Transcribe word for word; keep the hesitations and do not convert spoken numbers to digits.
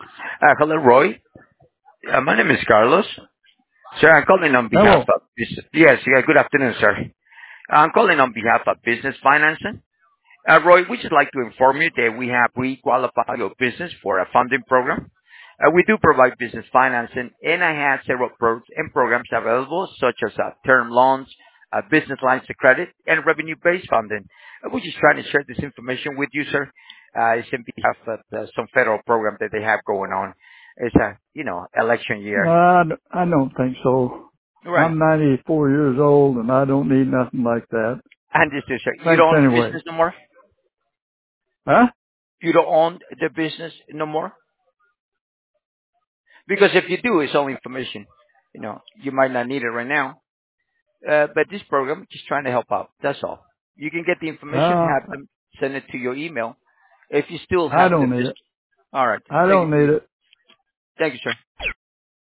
Uh, hello, Roy. Uh, my name is Carlos. Sir, I'm calling on behalf Hello. of business. Yes, yeah, good afternoon, sir. I'm calling on behalf of business financing. Uh, Roy, we just like to inform you that we have pre-qualified your business for a funding program. Uh, we do provide business financing, and I have several pros and programs available, such as uh, term loans, uh, business lines of credit, and revenue-based funding. Uh, we're just trying to share this information with you, sir. Uh, it's in behalf of uh, some federal program that they have going on. It's a, you know, election year. I, d- I don't think so. Right. I'm ninety-four years old and I don't need nothing like that. And this is, sir, you Thanks don't own the anyway. business no more? Huh? You don't own the business no more? Because if you do, it's all information. You know, you might not need it right now. Uh, but this program just trying to help out. That's all. You can get the information, Uh, have them send it to your email. If you still I have the don't need business. it. All right. I Thank you don't for need your, it. thank you, sir.